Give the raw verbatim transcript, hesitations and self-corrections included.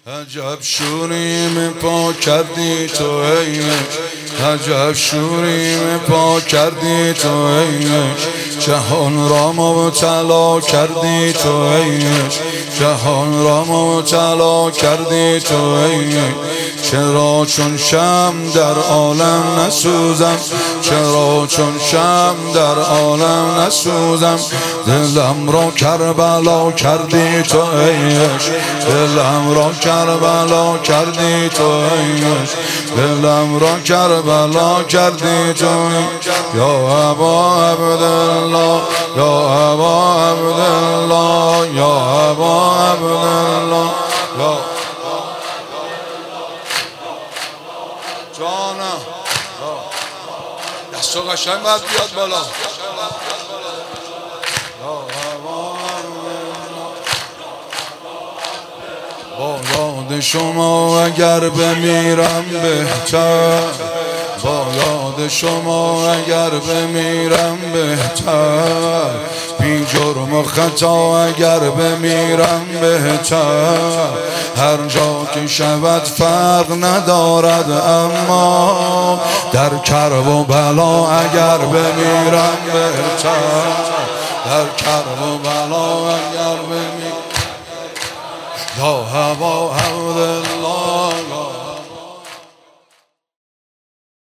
عجب شوریم پا کردی تو ای عجب شوریم پا کردی تو ای جهان را مبتلا کردی تو ای جهان را مبتلا کردی تو ای چرا چون شم در عالم نسوزم چرا چون شم در عالم نسوزم دلم را کربلا کردی تو ای دلم را کربلا کردی تو ای دلم را کربلا کردی تو یا ابا عبدالله یا ابا عبدالله یا ابا عبدالله یا جانم دستو قشنگ باید بیاد بالا با یاد شما اگر بمیرم بهتر با یاد شما اگر بمیرم بهتر بی جرم و خطا اگر بمیرم بهتر هر جا که شود فرق ندارد اما در کرب و بلا اگر بمیرم بهتر در کرب و بلا اگر بمیرم یا ابا عبدالله